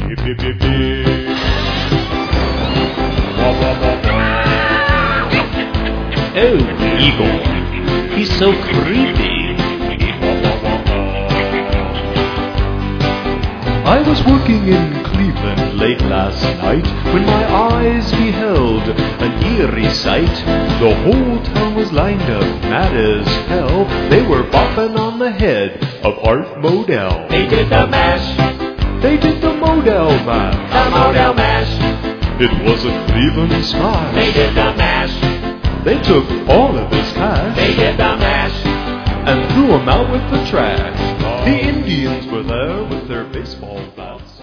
Hip, hip, hip, hip. Wah, wah, wah, wah. Oh, Igor. He's so creepy. I was working in Cleveland late last night when my eyes beheld an eerie sight. The whole town was lined up, mad as hell. They were bopping on the head of Art Modell. They did the mash. They did the Modell mash. The Modell mash. It was a Cleveland smash. They did the mash. They took all of his cash They did the mash. and threw him out with the trash. The Indians were there with their baseball bats.